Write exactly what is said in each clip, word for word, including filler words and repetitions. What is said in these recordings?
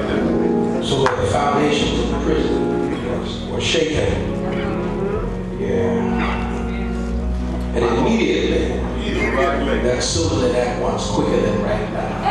So that the foundations of the prison were shaken. Yeah. And immediately, that sooner than that once, quicker than right now.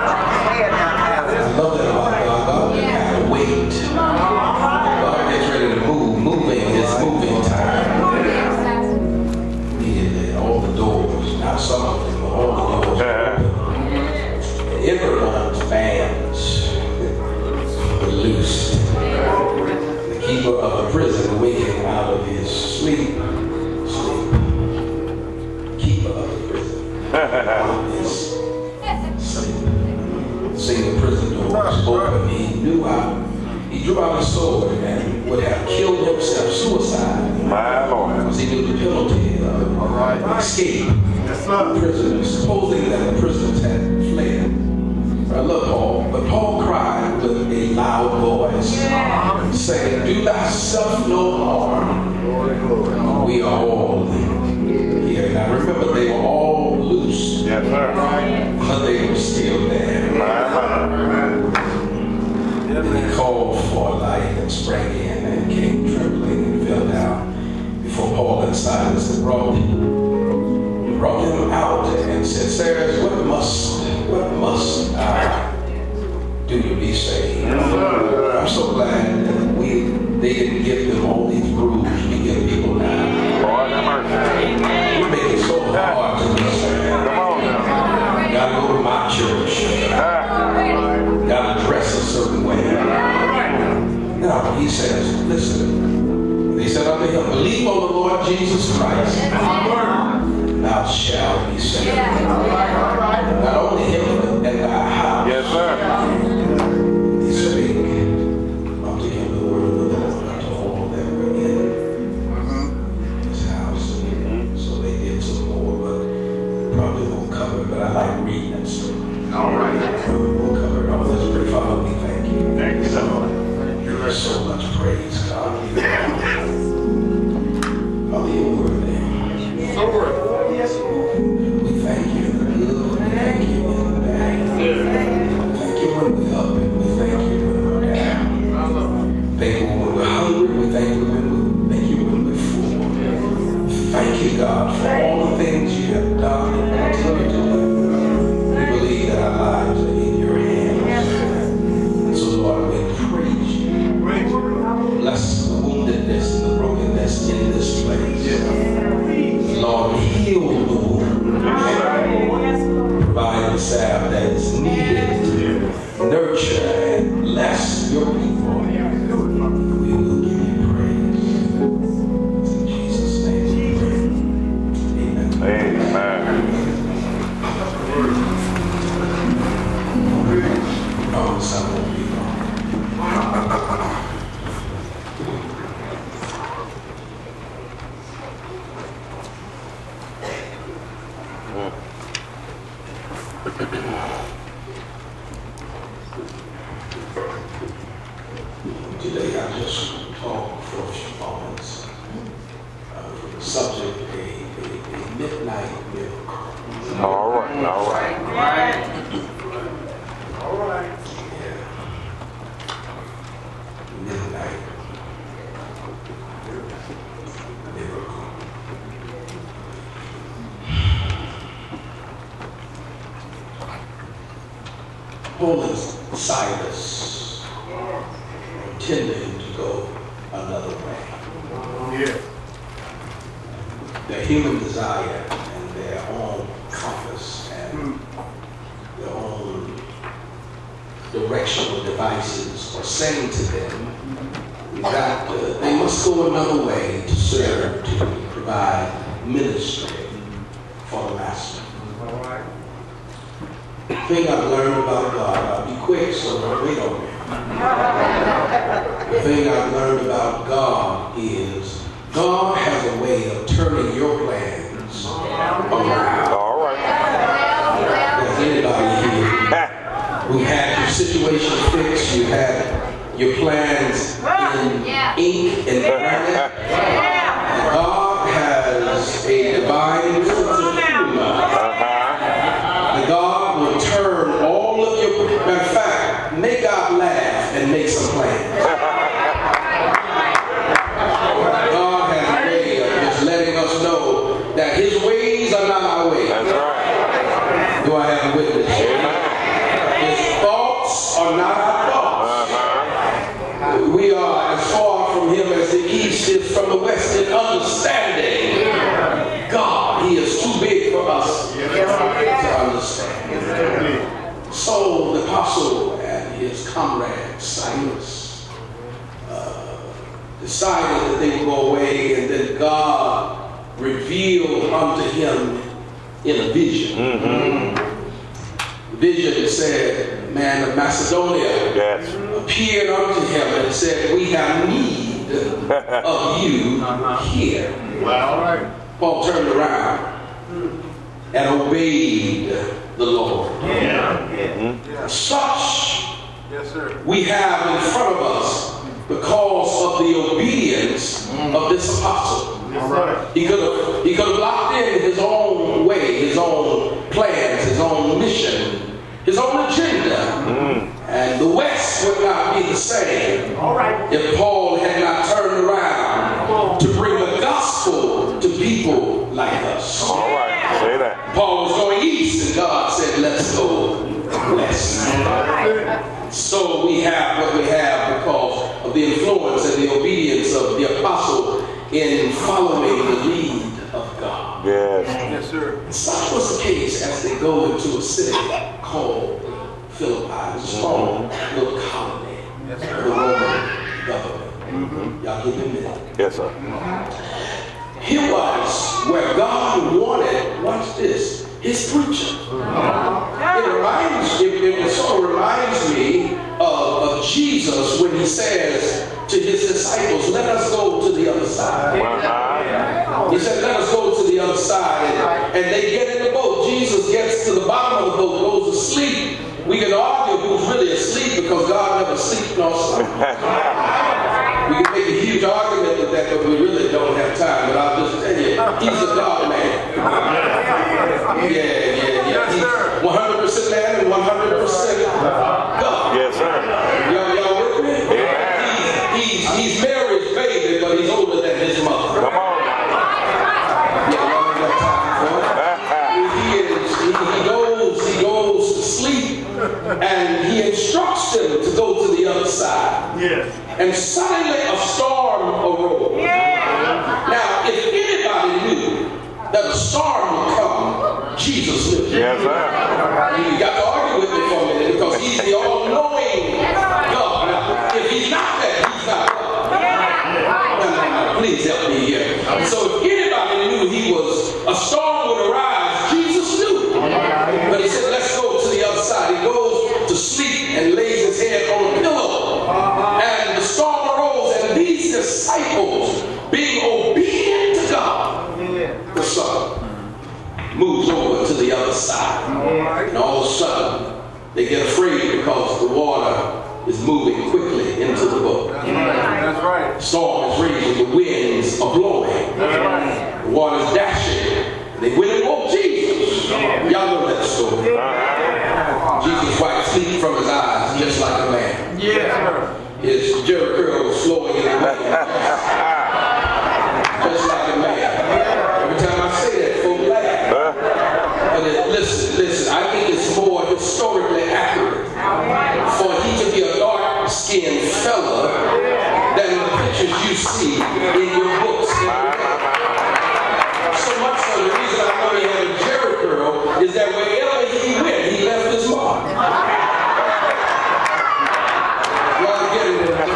I love that about God. God doesn't have to wait. God gets ready to move. Moving is moving time. Immediately, all the doors, not some of them, but all the doors were open. Everyone's bands were loosed. The keeper of the prison awakening out of his sleep. Sleep. Keeper of the prison. Out of his sleep. Seeing the prison doors open, he knew how. He drew out his sword and would have killed himself, suicide. My Lord. Because he knew the penalty of right. escape. Yes, sir. Prisoners, supposing that the prisoners had fled. I love Paul, but Paul cried with a loud voice, yeah. saying, "Do thyself no harm. We are all here." Now remember, they were all loose. Yes, sir. But they were still there. Then he called for a light and sprang in and came trembling and fell down before Paul and Silas and brought, brought him out and said, "Sirs, what must what must I do to be saved?" I'm so glad that we they didn't give them all these rules we give people now. Lord have mercy. We make it so hard to be saved. Come on now. Gotta go to my church. Gotta dress a certain way. No, he says, listen. They said unto him, "Believe on the Lord Jesus Christ, thou shalt be saved." Not only him, but and thy house. Yes, sir. He spake unto him the word of the Lord unto all that were in his house. So they did some more, but probably won't cover it. But I like reading and stuff. All right. We'll cover it all. Let's pray. Father, we thank you. Thank you, Lord. There's so much praise, God. Father, you're worthy. So worthy. Yes, Lord. We thank you in the good. We thank you in the bad. We thank you when we're up and we thank you when we're down. Thank you when we're hungry. We thank you when we thank you when we're full. Thank you, God, for all the things you have done and continue to do. We believe that our lives are in your hands. And so, Lord, we praise you. Bless the woundedness and the brokenness in this place. Lord, heal the wound. Provide the salve that is needed to nurture and bless your people. We will give you praise. In Jesus' name we pray. Amen. Amen. Oh, some of you. Today I just talk for a few moments uh, for the subject, a, a, a midnight miracle. All right, all right. All right. All right. Yeah. Midnight miracle. Paul and Silas intended to go another way. Yeah. Their human desire and their own compass and their own directional devices were saying to them that uh, they must go another way to serve, to provide ministry for the Master. All right. The thing I've learned about God, I'll be quick so don't wait on me. The thing I've learned about God is God has a way of turning your plans around. All right. Does anybody here who had your situation fixed, you had your plans in ink and granite? And God has a divine sense of humor. And God will turn all of your, in fact, make God laugh. and make some plans. God has a way of just letting us know that his ways are not our ways. That's right. Do I have a witness? Amen. His thoughts are not our thoughts. Uh-huh. We are as far from him as the east is from the west in understanding. God, he is too big for us to understand. So the apostle and his comrade Silas uh, decided that they would go away, and then God revealed unto him in a vision. Mm-hmm. The vision said, man of Macedonia Yes. appeared unto him and said, we have need of you here. All right. Paul turned around and obeyed the Lord. Yeah. Mm-hmm. Such Yes, sir. we have in front of us because of the obedience of this apostle. All right. He could have he could have locked in his own way, his own plans, his own mission, his own agenda. Mm. And the West would not be the same All right. if Paul had not turned around to bring the gospel to people like us. All right. Say that. Paul was going east, and God said, let's go west. So we have what we have because of the influence and the obedience of the apostle in following the lead of God. Yes. Yes, sir. Such was the case as they go into a city called Philippi. It's a small little colony Yes, of sir. the Roman government. Y'all give me a minute. Yes, sir. Here was where God wanted, watch this, his preacher. It reminds, it, it sort of reminds me of, of Jesus when he says to his disciples, let us go to the other side. Uh-huh. He said, let us go to the other side. And, and they get in the boat. Jesus gets to the bottom of the boat, goes to sleep. We can argue who's really asleep because God never sleeps nor slumbers. We can make a huge argument with that, but we really don't have time. But I'll just tell you, he's a God man. Yeah, yeah, yeah. He's one hundred percent man and one hundred percent God. Yes, sir. Y'all, y'all with me? Yeah. He's, he's, he's Mary's baby, but he's older than his mother. Come on now. Yeah, y'all ain't got time for it. He, is, he, he goes, he goes to sleep, and he instructs them to go to the other side. Yes. And suddenly a storm arose. Now, if anybody knew that a storm would come, Jesus knew. Yes, sir. You got to argue with me for a minute because he's the all-knowing God. Now, if he's not that, he's not God. No, no, no, please help me here. So if anybody knew he was, a storm would arise, Jesus knew. But he said, let's go to the other side. He goes to sleep and lays his head on a pillow. And the storm arose, and these disciples, being obedient to God, the Son, moves over to the other side. And all of a sudden, they get afraid because the water is moving quickly into the boat. That's right. The storm is raging, the winds are blowing, That's right. the water is dashing. They went and woke Jesus. Y'all know that story. Jesus wiped sleep from his eyes just like a man. Yes, sir. His jerry curl was flowing in the wind. Just like a man. Every time I say that, folk laugh. But it, listen, listen, I think it's more historically accurate for he to be a dark-skinned fella than the pictures you see in your books. So much so, the reason I know he had a jerry curl is that wherever he went, he left his mark. Y'all get it. It takes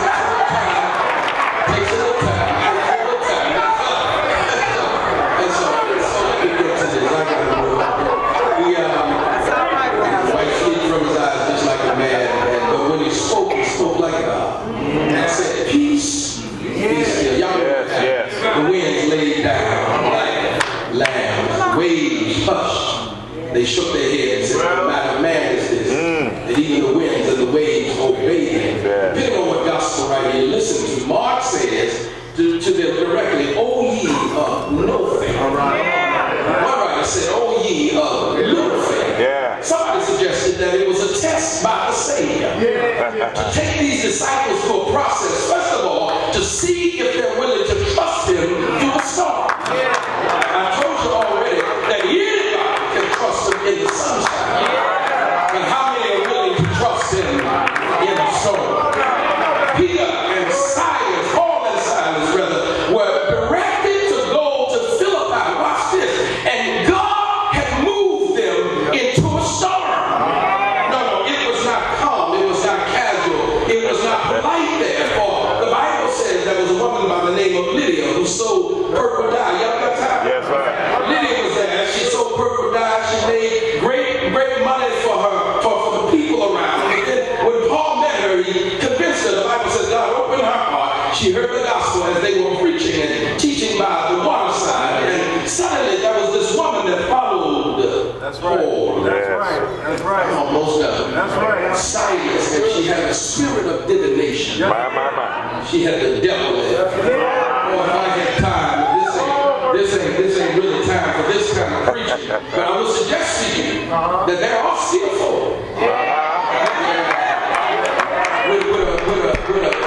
a little time. Takes a little time. And so, so let me get to this. I gotta move. He um, wiped sleep from his eyes just like a man. And, but when he spoke, he spoke like God. And said, peace, be still. Y'all know what happened. The winds laid down like lambs. The waves hushed. They shook their heads and said, what kind of man is this? And even the winds and the waves obeyed him. Yeah. Depending on what gospel writer you listen to, Mark says to, to them directly, O ye of no faith. One writer said, O ye of little faith. Yeah. Somebody suggested that it was a test by the Savior. That's to take these disciples through a process, first of all, to see if they're willing to trust him through the storm. I told you already that anybody can trust him in the sunshine. But how many are willing to trust him in the storm? Peter and Silas, Paul and Silas rather, were directed to go to Philippi. Watch this. And God had moved them into a storm. No, no, it was not calm. It was not casual. It was not polite there. For the Bible says there was a woman by the name of Lydia who sold purple dye. Y'all got time? Yes, sir. Lydia was there. She sold purple dye. She made great, great money for her, for, for the people around. And then when Paul met her, he convinced her. The Bible says God opened her heart. She heard the gospel as they were preaching and teaching by the waterside. And suddenly there was this woman that followed That's right. Paul. That's right. That's right. Almost done. That's right. Silas, and she had a spirit of divination. My, my, my. She had the devil in her. Oh, if I had time, but this ain't, this ain't, this ain't really time for this kind of preaching. But I would suggest to you that there are still folk with, with, a, with, a, with a